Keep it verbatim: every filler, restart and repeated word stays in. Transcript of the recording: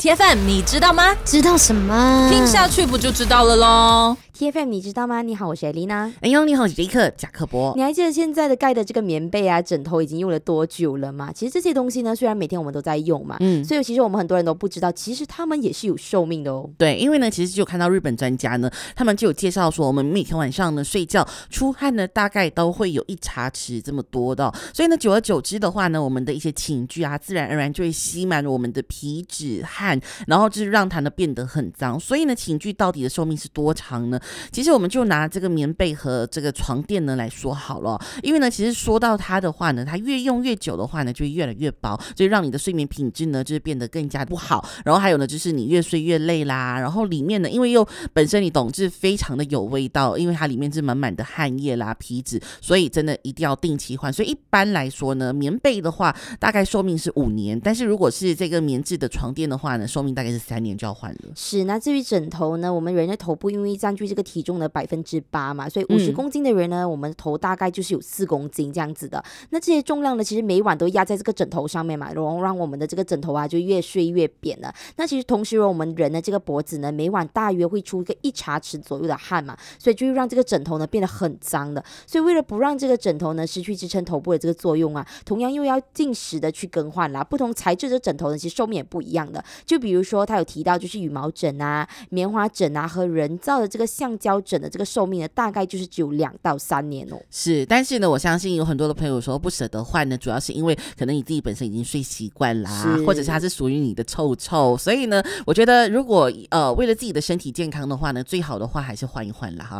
T F M 你知道吗？ 知道什么？ 听下去不就知道了咯。 T F M 你知道吗？你好，我是艾丽娜。 哎呦，你好，我是杰克贾克伯。 你还记得现在的盖的这个棉被啊、枕头已经用了多久了吗？其实这些东西呢，虽然每天我们都在用嘛，嗯，所以其实我们很多人都不知道，其实他们也是有寿命的哦。 对，因为呢，其实就有看到日本专家呢，他们就有介绍说，我们每天晚上呢睡觉出汗呢，大概都会有一茶匙这么多的、哦，所以呢，久而久之的话呢，我们的一些寝具啊，自然而然就会吸满我们的皮脂汗，然后就是让它呢变得很脏。所以呢，寝具到底的寿命是多长呢？其实我们就拿这个棉被和这个床垫呢来说好了，因为呢，其实说到它的话呢，它越用越久的话呢，就会越来越薄，就让你的睡眠品质呢就是变得更加不好。然后还有呢，就是你越睡越累啦，然后里面呢，因为又本身你懂，就是非常的有味道，因为它里面是满满的汗液啦、皮脂，所以真的一定要定期换。所以一般来说呢，棉被的话大概寿命是五年，但是如果是这个棉质的床垫的话呢，寿命大概是三年就要换了。 是，那至于枕头呢，我们人的头部因为占据这个体重的百分之八嘛，所以五十公斤的人呢、嗯，我们的头大概就是有四公斤这样子的。那这些重量呢，其实每晚都压在这个枕头上面嘛，然后让我们的这个枕头啊就越睡越扁了。那其实同时我们人的这个脖子呢，每晚大约会出一个一茶匙左右的汗嘛，所以就会让这个枕头呢变得很脏的。所以为了不让这个枕头呢失去支撑头部的这个作用啊，同样又要定时的去更换啦。不同材质的枕头呢，其实寿命也不一样的。就比如说他有提到就是羽毛枕啊、棉花枕啊和人造的这个橡胶枕的这个寿命呢，大概就是只有两到三年哦。 是，但是呢，我相信有很多的朋友说不舍得换呢，主要是因为可能你自己本身已经睡习惯啦，或者是它是属于你的臭臭，所以呢，我觉得如果呃为了自己的身体健康的话呢，最好的话还是换一换啦哈。